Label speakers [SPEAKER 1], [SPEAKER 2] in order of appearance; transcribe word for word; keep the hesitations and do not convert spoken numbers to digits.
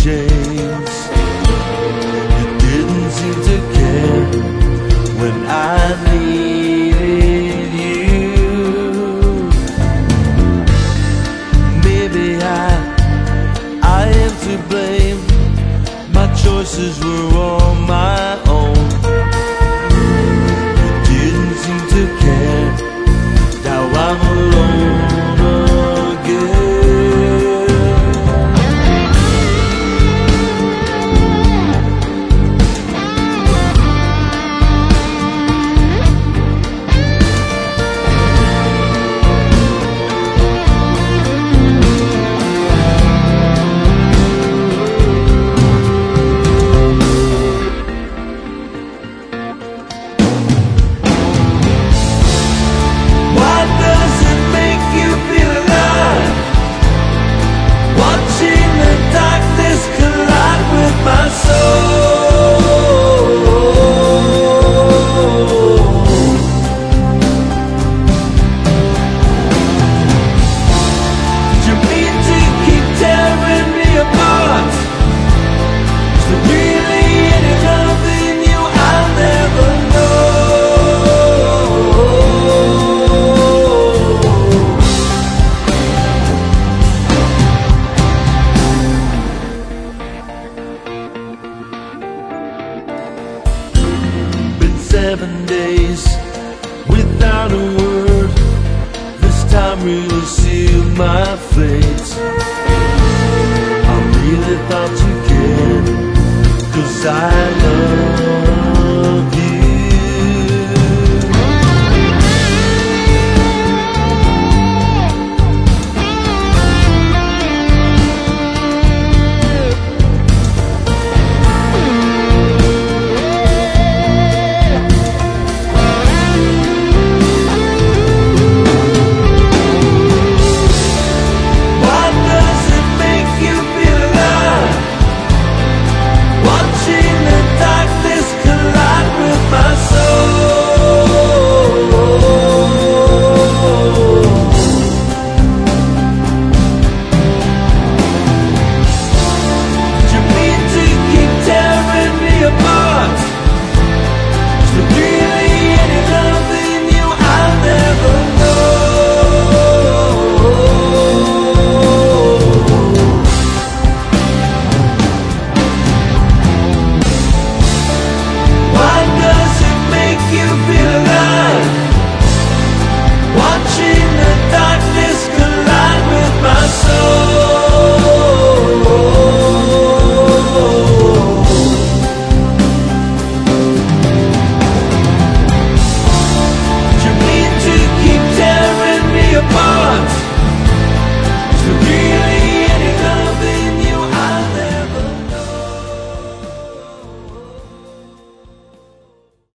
[SPEAKER 1] chains. You didn't seem to care when I needed you. Maybe I, I am to blame. My choices were all my own. You didn't seem to care. Now I'm alone again. Seven days without a word. This time really sealed my fate. I really thought you cared, 'cause I